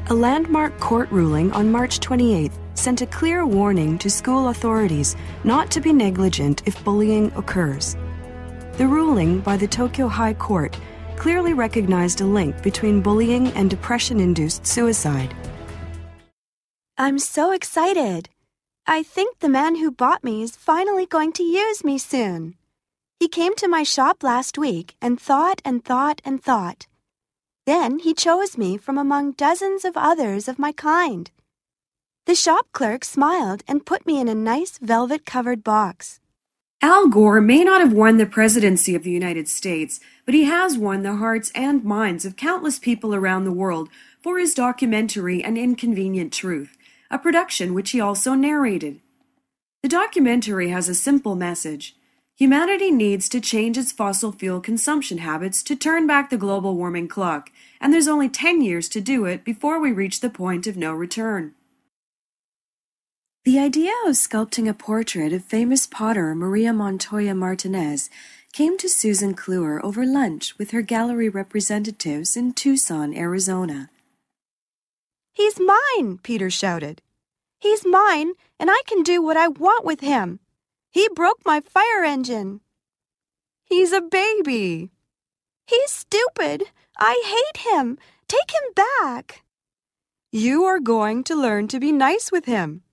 A landmark court ruling on March 28th sent a clear warning to school authorities not to be negligent if bullying occurs. The ruling by the Tokyo High Court clearly recognized a link between bullying and depression-induced suicide. I'm so excited. I think the man who bought me is finally going to use me soon. He came to my shop last week and thought and thought and thought. Then he chose me from among dozens of others of my kind. The shop clerk smiled and put me in a nice velvet-covered box. Al Gore may not have won the presidency of the United States, but he has won the hearts and minds of countless people around the world for his documentary An Inconvenient Truth, a production which he also narrated. The documentary has a simple message. Humanity needs to change its fossil fuel consumption habits to turn back the global warming clock, and there's only 10 years to do it before we reach the point of no return. The idea of sculpting a portrait of famous potter Maria Montoya Martinez came to Susan Kluwer over lunch with her gallery representatives in Tucson, Arizona. "He's mine!" Peter shouted. "He's mine, and I can do what I want with him. He broke my fire engine." "He's a baby." "He's stupid. I hate him. Take him back." "You are going to learn to be nice with him,"